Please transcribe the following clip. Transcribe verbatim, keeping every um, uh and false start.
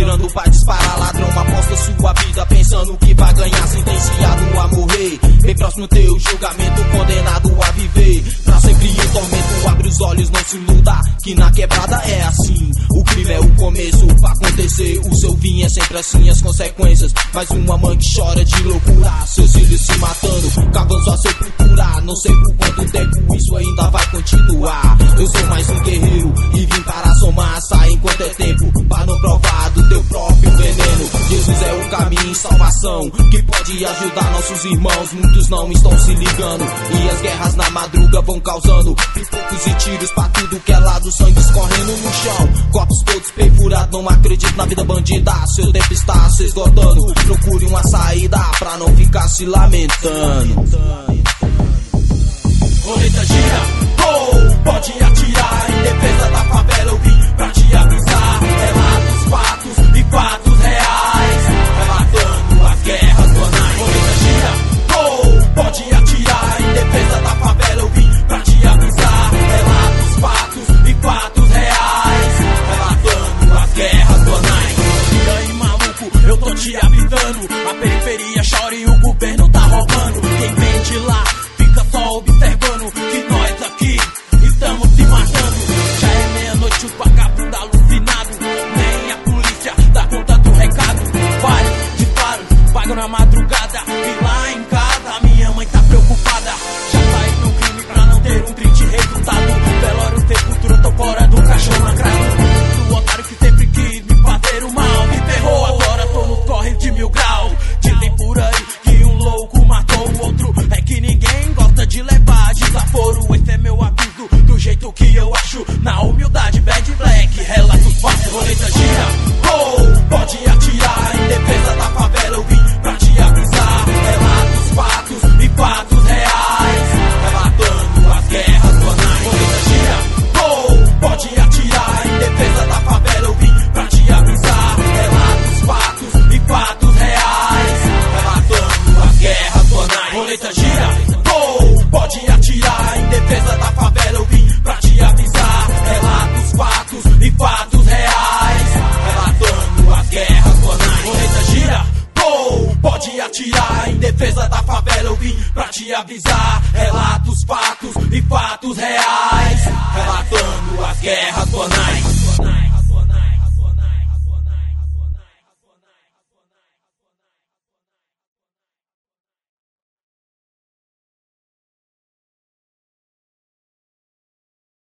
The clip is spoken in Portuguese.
esperando pra disparar. Ladrão aposta sua vida pensando que vai ganhar, sentenciado a morrer. Bem próximo teu julgamento, condenado a viver pra sempre em tormento. Abre os olhos, não se iluda, que na quebrada é assim. O crime é o começo pra acontecer. O seu fim é sempre assim, as consequências. Mais uma mãe que chora de loucura, seus filhos se matando, cavando sua sepultura. Não sei por quanto tempo isso ainda vai continuar. Eu sou mais um guerreiro e vim para somar. Sai enquanto é tempo, pra não provar do teu próprio veneno. Jesus é o caminho e salvação que pode ajudar nossos irmãos. Muitos não estão se ligando e as guerras na madruga vão causando pipocos e tiros pra tudo que é lado, sangue escorrendo no chão, corpos todos perfurados. Não acredito na vida bandida, seu tempo está se esgotando. Procure uma saída pra não ficar se lamentando. Roleta gira, oh, pode atirar. Em defesa da favela eu vim pra te avisar. Relatos, fatos e fatos reais, relatando as guerras banais. Roleta gira, oh, pode atirar. Em defesa da favela eu vim pra te avisar. Relatos, fatos e fatos reais, relatando as guerras banais. E aí, maluco, eu tô te avisando. A periferia chora e o governo tá roubando. Quem vem de lá fica só observando que nós aqui estamos se matando. Já é meia-noite, o vagabundo alucinado. Nem a polícia dá conta do recado. Vários disparos, pagam na madrugada. E lá em casa, minha mãe tá preocupada. Já saí do crime pra não ter um triste resultado. Velório, sepultura, tô fora do caixão lacrado. O otário que sempre quis me fazer o mal me ferrou, agora tô nos corres de mil graus. Dizem por aí que um louco matou o outro. É que ninguém gosta de levar desaforo. Esse é meu aviso, do jeito que eu acho. Na humildade, bad black, relatos fáceis. Roleta gira, oh, pode atirar. Em defesa da favela eu vim pra te avisar. Relatos, fatos e fatos reais, relatando as guerras banais. Roleta gira, oh, pode atirar. Em defesa da favela eu vim pra te avisar. Relatos, fatos e fatos reais, relatando as guerras banais. Roleta gira, oh, pode atirar. Em defesa da favela eu vim pra te avisar. Relatos, fatos e fatos reais, relatando as guerras banais. Roleta gira, oh, pode atirar. Em defesa da favela eu vim pra te avisar. Relatos, fatos e fatos reais, relatando as guerras banais.